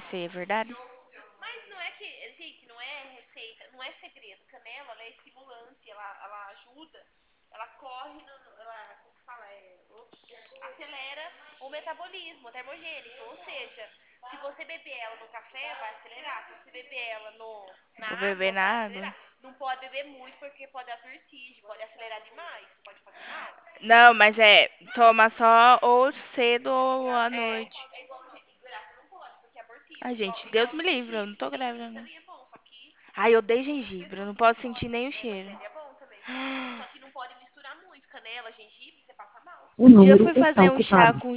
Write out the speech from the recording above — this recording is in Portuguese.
feia, é verdade? Mas não é que, gente, não é receita, não é segredo. Canela, ela é estimulante, ela ajuda, ela corre, ela, como que fala? Acelera o metabolismo, o termogênico. Ou seja, se você beber ela no café, vai acelerar. Se você beber ela Vou na beber água, vai na água. acelerar. Não pode beber muito porque pode dar vertigem, pode acelerar demais, pode fazer mal. Não, mas toma só ou cedo ou à noite. É igual grávida não pode, porque é abortiva. Ai, Igual, gente, Deus igual me livre, eu não gengibre. tô grávida, Gengibre não. também é bom, só que Ai, eu odeio gengibre, eu não posso sentir nem o mas cheiro. ele é bom também. Só que não pode misturar muito. Canela, gengibre, você passa mal. O Um dia eu número fui está fazer um chá ocupado. com